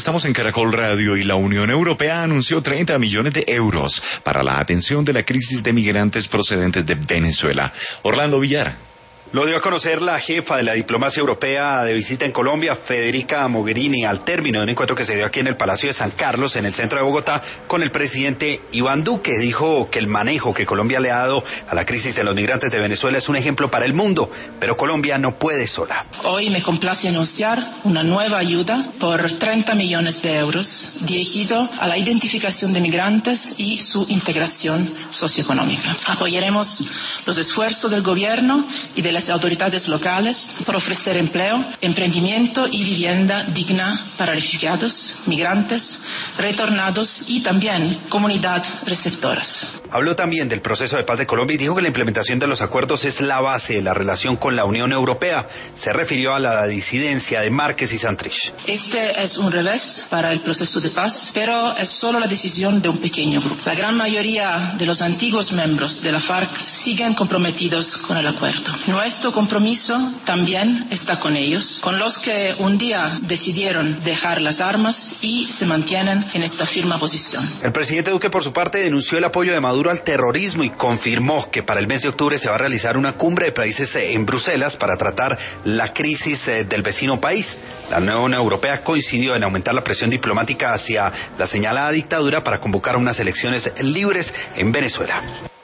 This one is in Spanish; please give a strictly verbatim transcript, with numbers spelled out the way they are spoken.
estamos en Caracol Radio y la Unión Europea anunció treinta millones de euros para la atención de la crisis de migrantes procedentes de Venezuela. Orlando Villar. Lo dio a conocer la jefa de la diplomacia europea de visita en Colombia, Federica Mogherini, al término de un encuentro que se dio aquí en el Palacio de San Carlos, en el centro de Bogotá, con el presidente Iván Duque. Dijo que el manejo que Colombia le ha dado a la crisis de los migrantes de Venezuela es un ejemplo para el mundo, pero Colombia no puede sola. Hoy me complace anunciar una nueva ayuda por treinta millones de euros dirigido a la identificación de migrantes y su integración socioeconómica. Apoyaremos los esfuerzos del gobierno y de la las autoridades locales por ofrecer empleo, emprendimiento y vivienda digna para refugiados, migrantes, retornados y también comunidad receptoras. Habló también del proceso de paz de Colombia y dijo que la implementación de los acuerdos es la base de la relación con la Unión Europea. Se refirió a la disidencia de Márquez y Santrich. Este es un revés para el proceso de paz, pero es solo la decisión de un pequeño grupo. La gran mayoría de los antiguos miembros de la FARC siguen comprometidos con el acuerdo. Nuestro compromiso también está con ellos, con los que un día decidieron dejar las armas y se mantienen en esta firme posición. El presidente Duque, por su parte, denunció el apoyo de Maduro al terrorismo y confirmó que para el mes de octubre se va a realizar una cumbre de países en Bruselas para tratar la crisis del vecino país. La Unión Europea coincidió en aumentar la presión diplomática hacia la señalada dictadura para convocar unas elecciones libres en Venezuela.